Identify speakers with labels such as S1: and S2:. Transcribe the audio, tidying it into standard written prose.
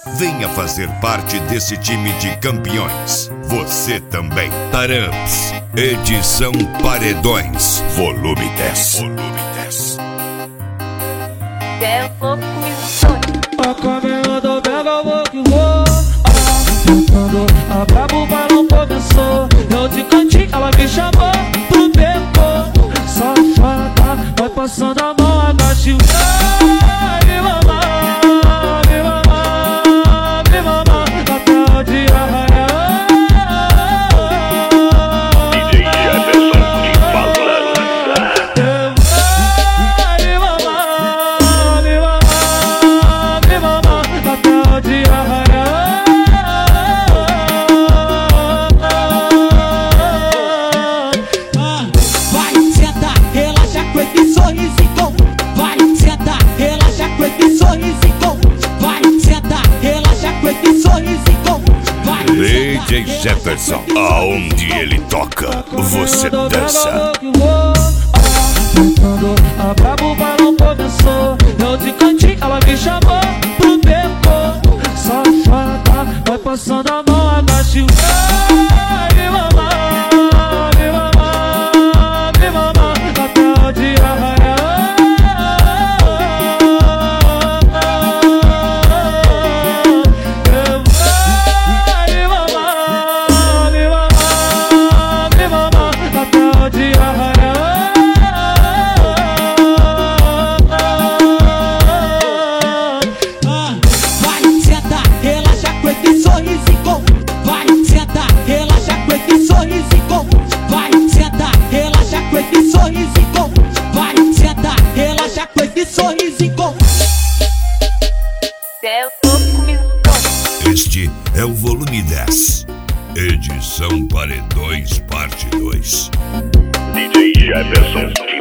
S1: Venha fazer parte desse time de campeões. Você também. Taramps, edição Paredões, volume 10.
S2: Quer fogo com
S3: A caminho do pega, eu vou que vou. Quando a brabo balão começou, eu de cantinho, ela me chamou pro beco. Safada, vai passando a mão, agache. Me mamar, me mamar, me mamar, até o dia raiar.
S4: DJ Jefferson de Balança.
S3: Me mamar, me mamar, me mamar, até o dia raiar.
S5: Vai sentar, relaxa com esse sorrisinho. Vai sentar, relaxa com esse sorrisinho. Vai sentar, relaxa com esse sorrisinho. Vai
S1: DJ Jefferson, aonde ele toca, você dança.
S3: Quando a brabo balão começou, eu de cantinho, ela me chamou pro beco. Safada, vai passando a mão, agache. Me mamar, me mamar, me mamar, até o dia raiar. Me mamar, me mamar, me mamar, até o dia raiar.
S5: Vai sentar, relaxa com esse sorrisinho. Vai sentar, relaxa com esse sorrisinho. Vai sentar, relaxa com esse sorrisinho. Vai sentar, relaxa com esse sorrisinho.
S2: Quer fogo com
S1: Este é o volume 10, edição Paredões, parte 2.
S4: DJ Jefferson de